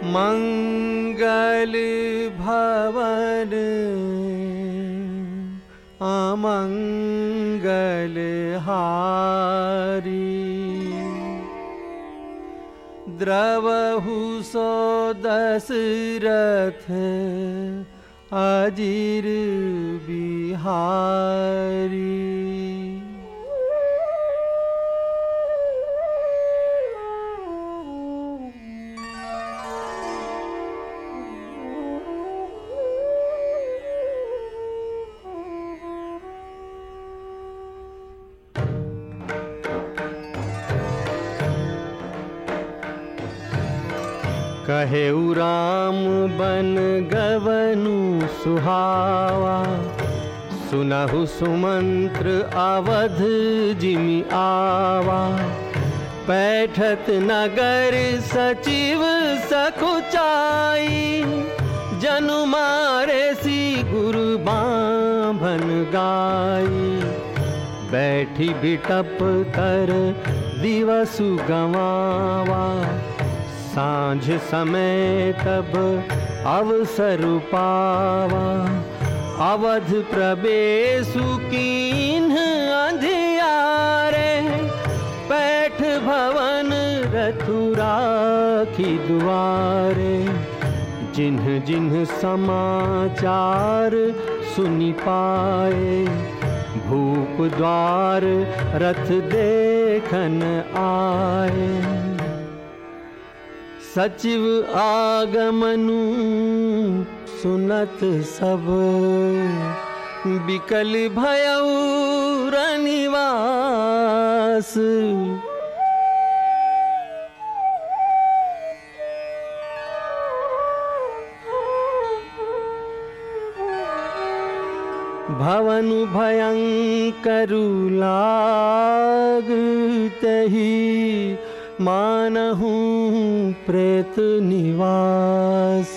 मंगल भवन अमंगल हारी, द्रवहु सो दशरथ अजीर बिहारी। कहेउ राम बन गवनु सुहावा, सुनहु सुमंत्र अवध जिमि आवा। पैठत नगर सचिव सकुचाई, जनु मारे सी गुरु बांभन गाई। बैठी बिटप कर दिवसु गवावा, सांझ समय तब अवसर पावा। अवध प्रवेशु कीन्ह अंधियारे, पैठ भवन रथु राखी दुआरे। जिन्ह जिन्ह समाचार सुनि पाए, भूप द्वार रथ देखन आए। सचिव आगमनु सुनत सब, बिकल भयउ रनिवास। भवनु भयंकरु लागतहि, मानहु प्रेत निवास।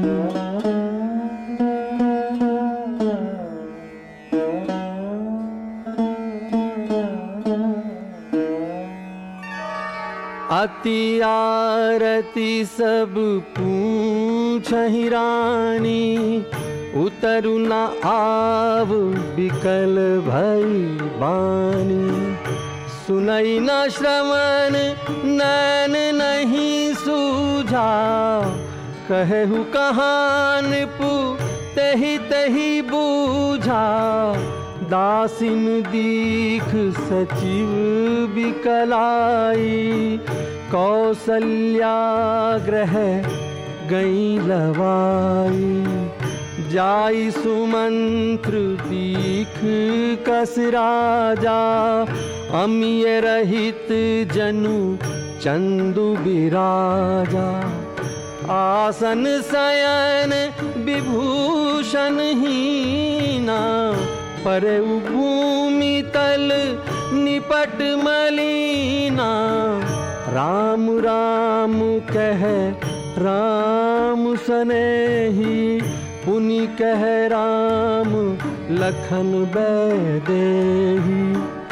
अति आरती सब पूछहि रानी, उतरु न आव बिकल भई बानी। सुनई न श्रवण नैन नहीं सूझा, कहहु कहान पु तहि तहि बूझा। दासिन दीख सचिव बिकलाई, कौसल्या ग्रह गई लवाई। जाई सुमंत्र दीख कस राजा, अमिय रहित जनु चंदु बिराजा। आसन शयन विभूषण हीना, परउ भूमि तल निपट मलीना। राम राम कह राम सनेही, पुनि कह राम लखन बैदेही।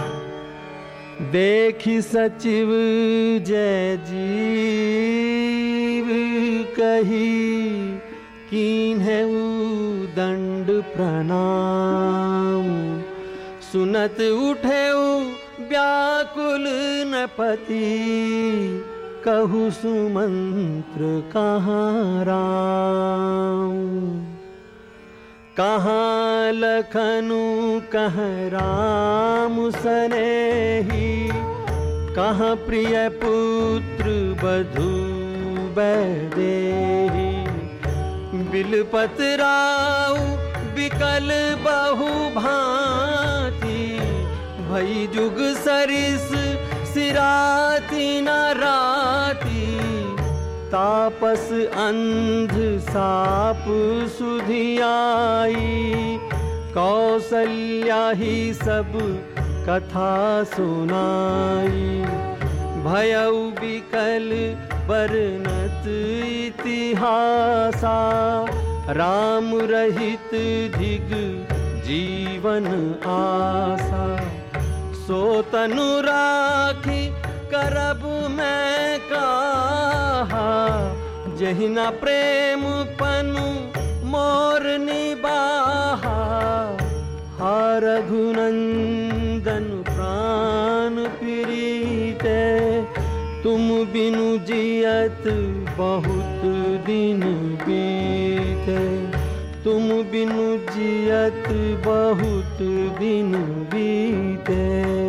देखि सचिव जय जीव कही, कीन्हउ दंड प्रणाम। सुनत उठेउ व्याकुल नपति, कहु सुमंत्र कहाँ राम। कहाँ लखनु कह राम सनेही, कहाँ प्रिय पुत्र बधु बैदेही। बिलपत राउ बिकल बहु भांति, भई जुग सरिस सिराती न राती। तापस अंध साप सुधियाई, कौसल्या ही सब कथा सुनाई। भयउ बिकल बरनत इतिहासा, राम रहित धिग जीवन आसा। सो तनु राखी करब मैं कहा, जहि न प्रेम पनु मोर निबाहा। हा रघुनंदन प्राण प्रीते, तुम बिनु जियत बहुत दिन बीते। तुम बिनु जियत बहुत दिन बीते।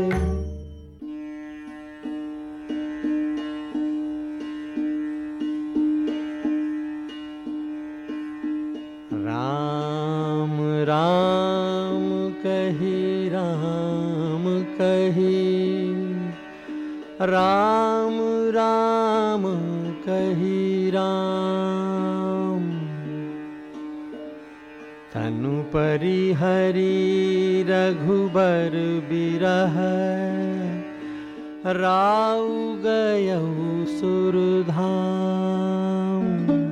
राम राम कही, राम कही, राम राम कही राम। तनु परिहरि रघुबर बिरह, राउ गयउ सुरधाम।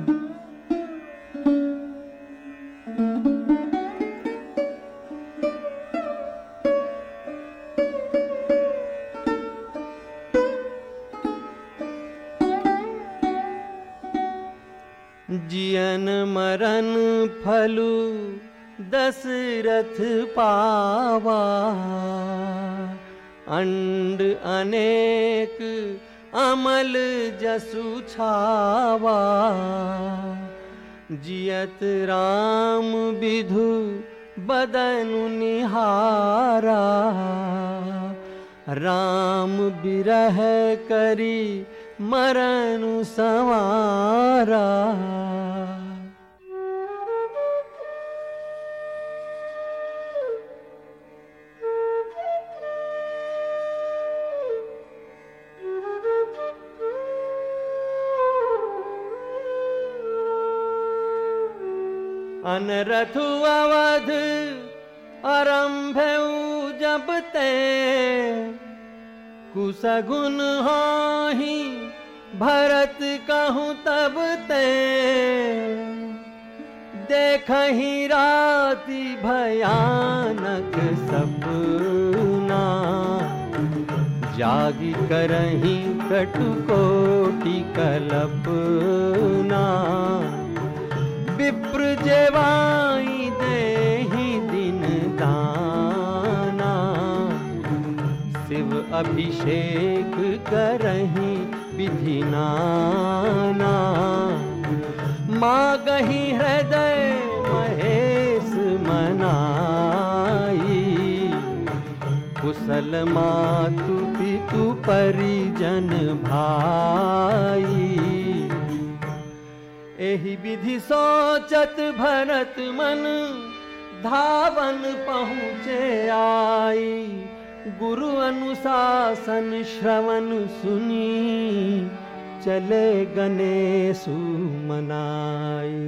जियन मरन फलु दशरथ पावा। अंड अनेक अमल जसु छावा। जियत राम विधु बदनु निहारा। राम बिरह करी मरनु संवारा। अनरथु अवध आरंभउ जब ते, कुसगुन होहि भरत कहूँ तब ते। देखहि राति भयानक सपना, जागी करहि कटुकोटि कल्पना। विप्र जेवाई देहि दिन दाना, शिव अभिषेक करहि विधि नाना। मागहि हृदय महेश मनाई, कुशल मातु पितु परिजन भाई। एहि विधि सोचत भरत मन, धावन पहुँचे आई। गुरु अनुशासन श्रवण सुनी, चले गणेशु मनाई।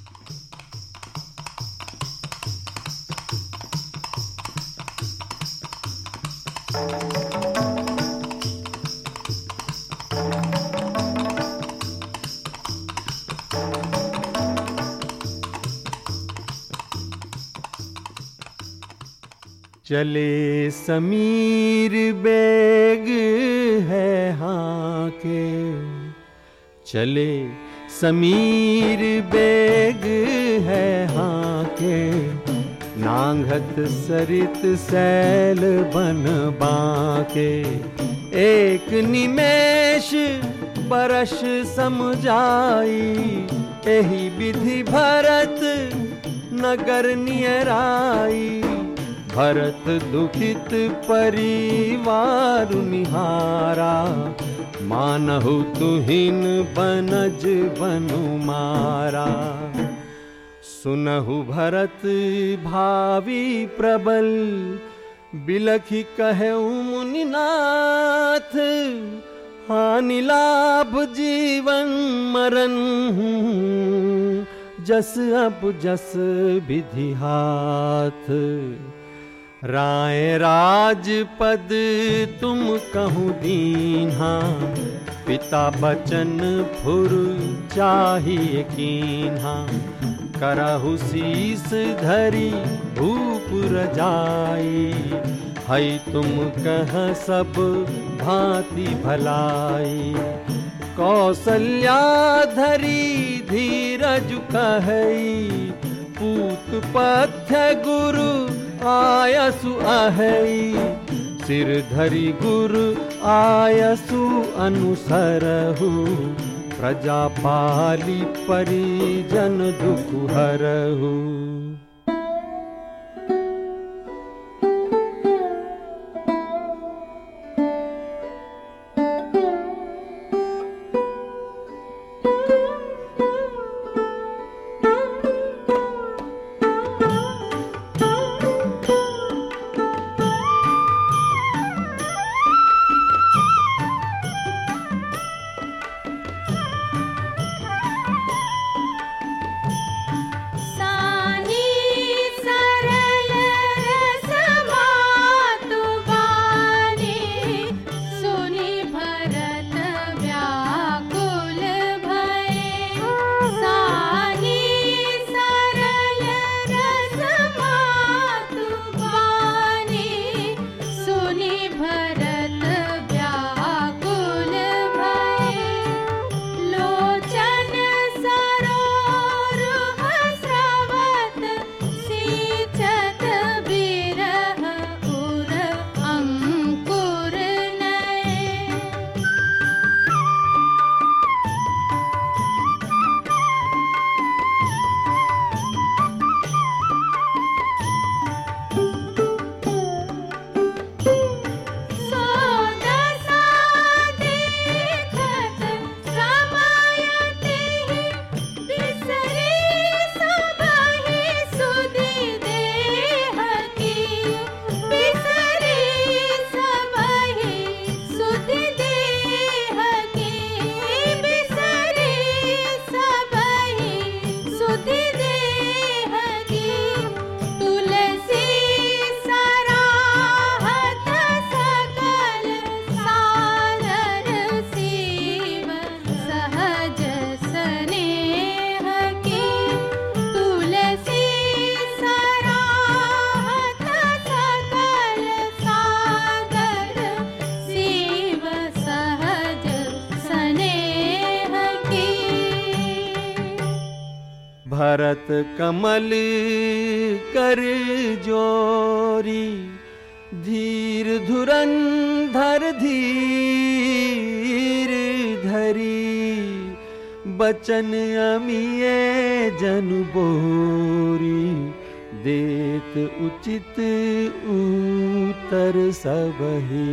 चले समीर बेग है हाके। चले समीर बेग है हाके, नांगत सरित सैल बन बाके। एक निमेष बरस समझाई, एहि विधि भरत नगर नियराई। भरत दुखित परिवार निहारा, मानहु तुहिन बनज बनु मारा। सुनहु भरत भावी प्रबल, बिलखि कहऊ मुनिनाथ। हानि लाभ जीवन मरण, जस अब जस विधि हाथ। राय राजपद तुम कहूँ दीन्हा, पिता बचन फुर चाहिए कीन्हा। करहु शीस धरी भूप रजाई, है तुम कह सब भांति भलाई। कौसल्या धरी धीरज कहई, पूत पथ्य गुरु आयसु अहई। सिर धरि गुरु आयसु अनुसरहु, प्रजा पाली परिजन दुख हरहु। भरत कमल कर जोरी, धीर धुरंधर धीर धरी। बचन अमिये जनु बोरी, देत उचित उत्तर सबही।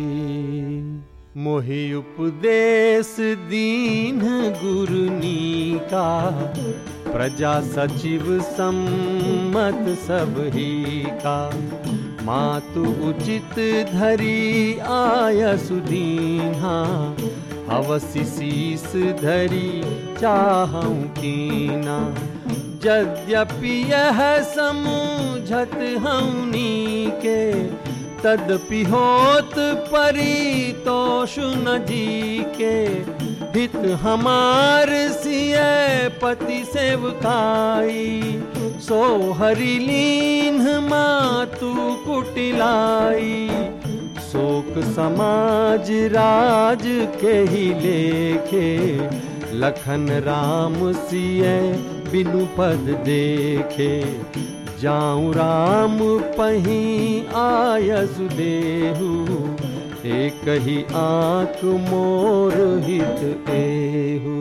मोहि उपदेश दीन गुरुनी का, प्रजा सचिव सम्मत सबही का। मातु उचित धरी आयसु दीन्हा, अवसि शीस धरी चाहूं कीना। यद्यपि यह समझत हूँ नीके, तदपि होत परितोष न जी के। हित हमार सिय पति सेवकाई, सो हरि लीन्ह मातु कुटिलाई। शोक समाज राज के ही लेखे, लखन राम सिय बिनु पद देखे। जाऊं राम पहीं आयसु देहु, एक ही आँख मोर हित एहु।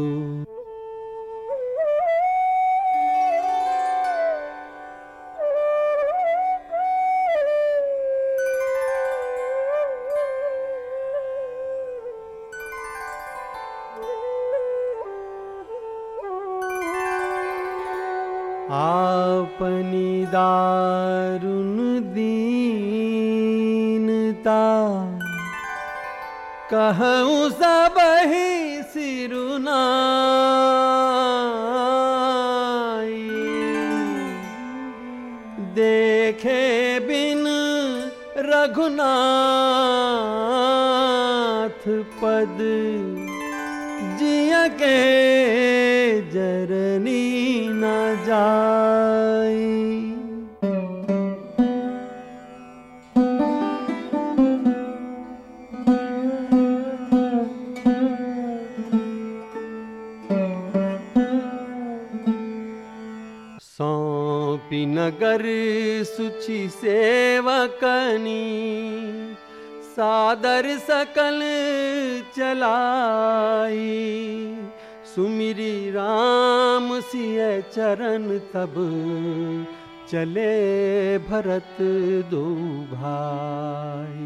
आपनी दारुण दीनता, कहूँ सबहि सिरुनाई। देखे बिन रघुनाथ पद, जिय के जरनी न जाई। नगर सुचि सेवकनी, सादर सकल चलाई। सुमिरी राम सिय चरण तब, चले भरत दो भाई।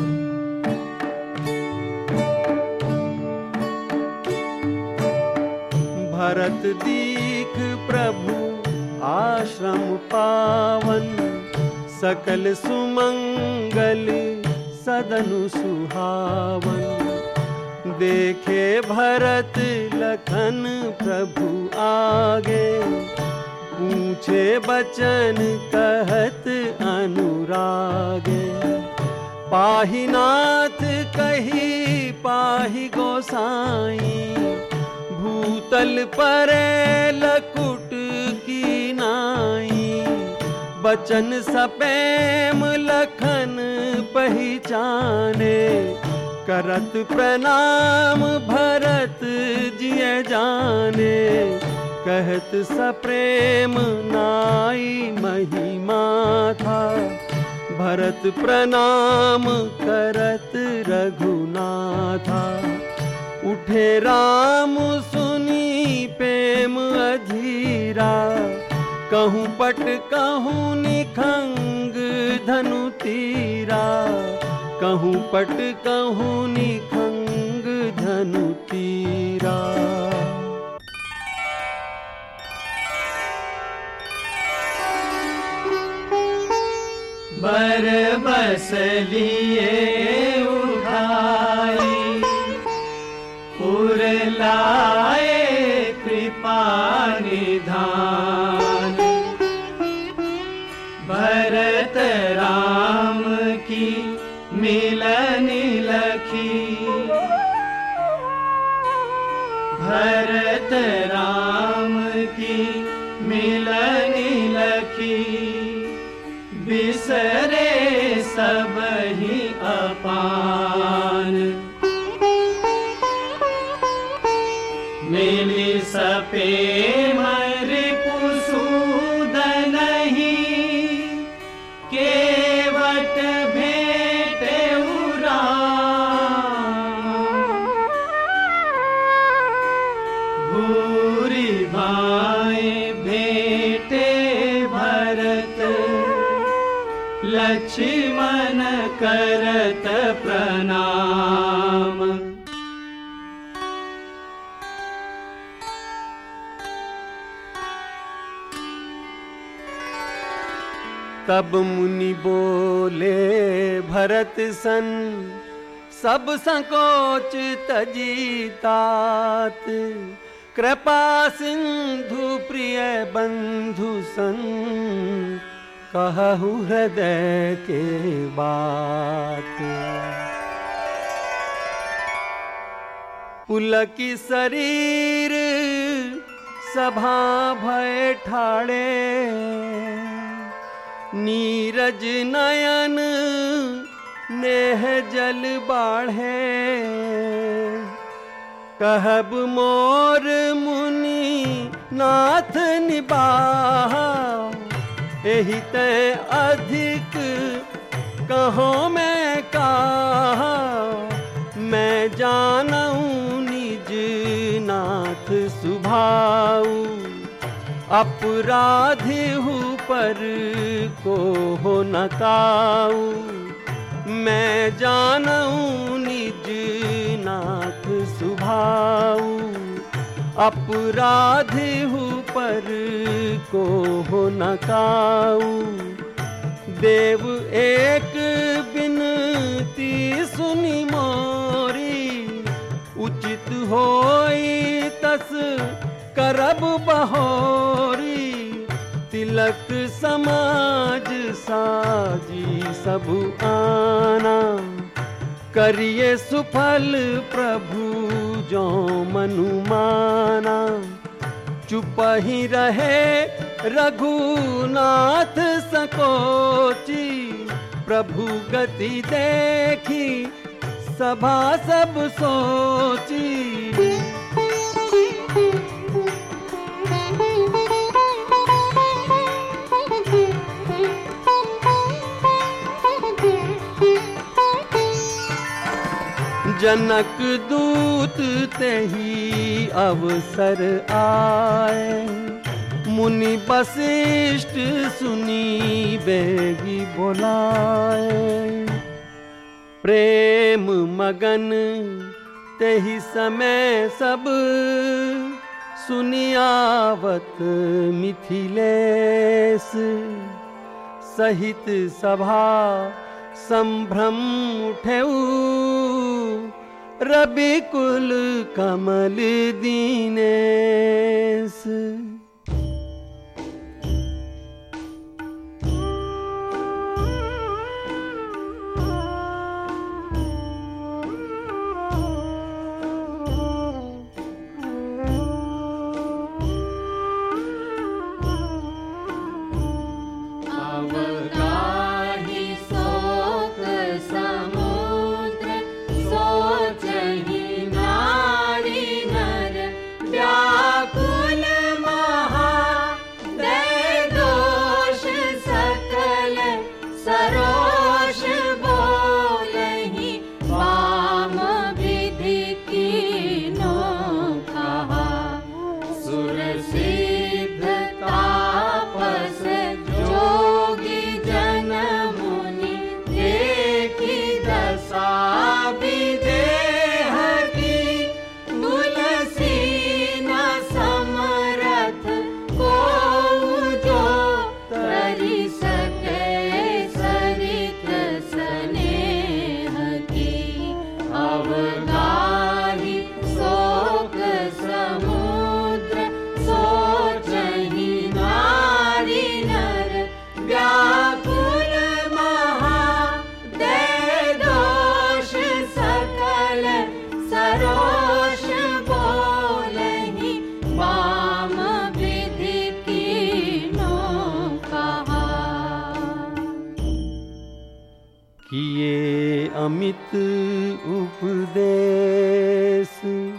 भरत दीख प्रभु आश्रम पावन, सकल सुमंगल सदनु सुहावन। देखे भरत लखन प्रभु आगे, पूछे बचन कहत अनुरागे। पाहि नाथ कही पाहि गोसाई, भूतल परे लकुट की नाई। बचन सपेम लखन पहचाने, करत प्रणाम भरत जिय जाने। कहत सप्रेम नाई महिमा था, भरत प्रणाम करत रघुनाथा। उठे राम सुनी प्रेम अधीरा, कहूँ पट कहूँ निखंग धनु तीरा। कहूँ पट कहूँ निखंग धनु तीरा। बर बस लिए उठाई, पुर लाए कृपा निधान। भरत राम की मिलन लखी, भरत राम की मिलन लखी। बिसरे सब ही अपान, मिली सपेम रिपुसूद नहीं। केवट भेटे भूरी भाई भेटे भरत, लक्ष्मण करत प्रणाम। तब मुनि बोले भरत सन, सब संकोच तजी तात। कृपा सिंधु प्रिय बंधु सन, कहु हृदय के बात। पुलकी शरीर सभा भय ठाड़े, नीरज नयन नेह जल बाढ़े। कहब मोर मुनि नाथ निबाहा, एहि ते अधिक कहो मैं कहा। मैं जानऊं निज नाथ सुभाऊ, अपराधी हूँ पर को हो न काऊ। मैं जानऊं निज नाथ सुभाऊ, अपराधी हूँ पर को हो न काऊ। देव एक बिनती सुनी मोरी, उचित होई तस करब बहोरी। तिलक समाज साजी सब आना, करिए सुफल प्रभु जो मनु माना। चुप ही रहे रघुनाथ सकोची, प्रभु गति देखी सभा सब सोची। जनक दूत ते ही अवसर आए, मुनि वशिष्ठ सुनी बेगी बोलाए। प्रेम मगन ते ही समय सब, सुनियावत मिथिलेश। सहित सभा संभ्रम उठेऊ, रवि कुल कमल दीनेश। किए अमित उपदेश,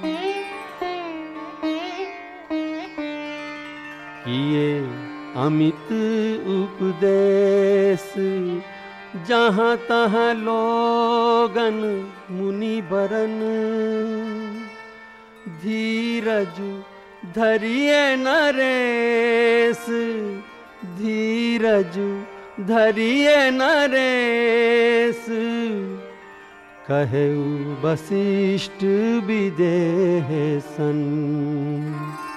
किए अमित उपदेश। जहाँ तहाँ लोगन मुनि बरन, धीरज धरिए नरेश, धीरज धरिए नरेश। कहेउ वशिष्ठ विदेहसन।